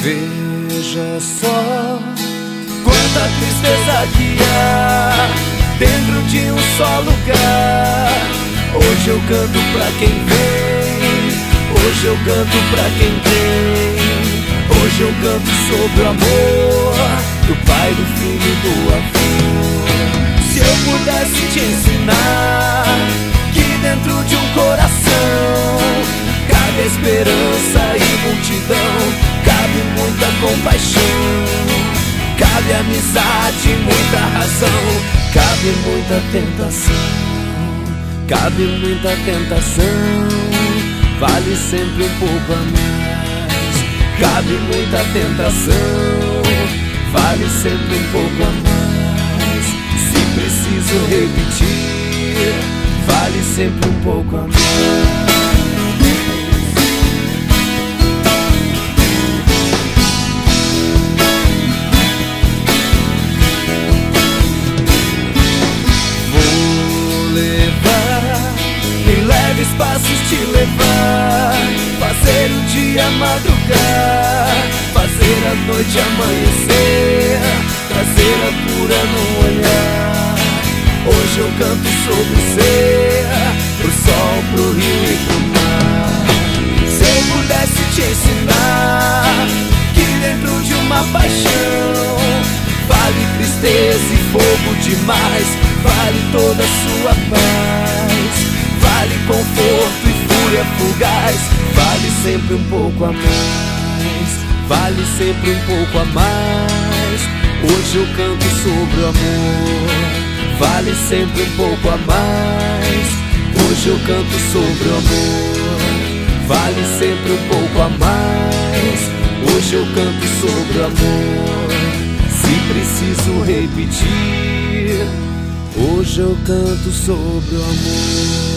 Veja só quanta tristeza que há dentro de um só lugar. Hoje eu canto pra quem vem, hoje eu canto pra quem tem. Hoje eu canto sobre o amor do pai, do filho e do avô. Se eu pudesse te ensinar que dentro de um coração cabe a esperança e multidão, cabe muita compaixão, cabe amizade e muita razão, cabe muita tentação, cabe muita tentação, vale sempre um pouco a mais. Cabe muita tentação, vale sempre um pouco a mais. Se preciso repetir, vale sempre um pouco a mais. Passos te levar, fazer o dia madrugar, fazer a noite amanhecer, trazer a cura no olhar. Hoje eu canto sobre o ser, pro sol, pro rio e pro mar. Se eu pudesse te ensinar que dentro de uma paixão vale tristeza e fogo demais, vale toda a sua paz, vale conforto e fúria fugaz, vale sempre um pouco a mais, vale sempre um pouco a mais. Hoje eu canto sobre o amor, vale sempre um pouco a mais. Hoje eu canto sobre o amor, vale sempre um pouco a mais. Hoje eu canto sobre o amor, se preciso repetir, hoje eu canto sobre o amor.